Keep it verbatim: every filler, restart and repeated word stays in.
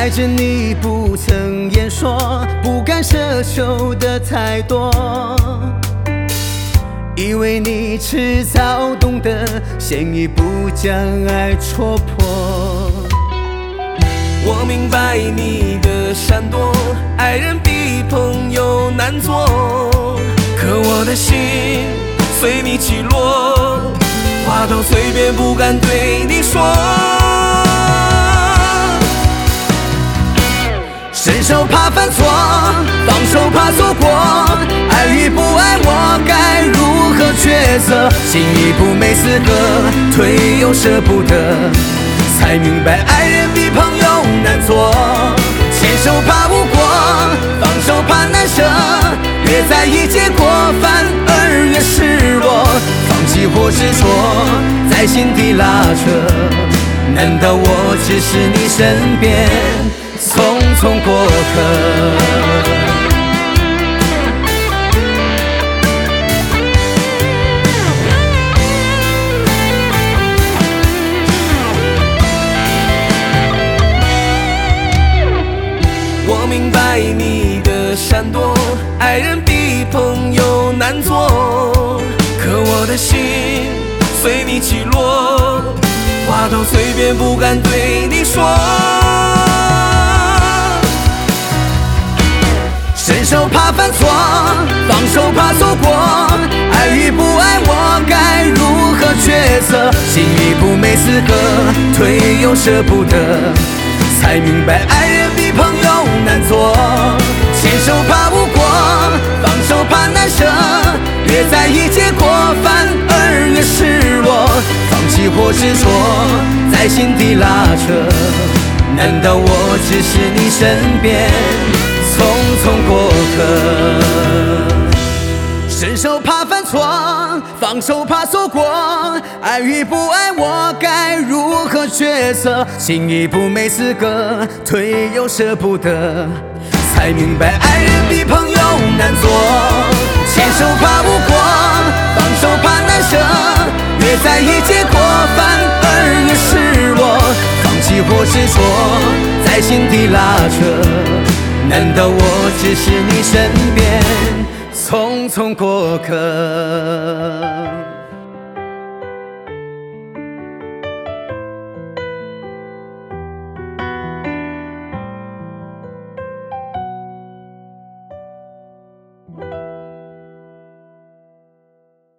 爱着你不曾言说，不敢奢求的太多，以为你迟早懂得，先一步将爱戳破。 我明白你的闪躲，爱人比朋友难做，可我的心随你起落，话到嘴边不敢对你说。 伸手怕犯错，放手怕错过，爱与不爱我该如何抉择？心一步没资格，退又舍不得，才明白爱人比朋友难做。牵手怕无果，放手怕难舍，越在意结果反而越失落，放弃或执着在心底拉扯，难道我只是你身边匆匆过客？ 我明白你的闪躲，爱人比朋友难做，可我的心随你起落，话到嘴边不敢对你说。 伸手怕犯错，放手怕错过，爱与不爱我该如何抉择？心一步没资格，退又舍不得，才明白爱人比朋友难做。牵手怕无果，放手怕难舍，越在意结果反而越失落，放弃或执着在心底拉扯，难道我只是你身边匆匆过客？伸手怕犯错，放手怕错过，爱与不爱我该如何抉择？心一步没资格，退又舍不得，才明白爱人比朋友难做。牵手怕无果，放手怕难舍，越在意结果反而越失落，放弃或执着在心底拉扯，难道我只是你身边匆匆过客？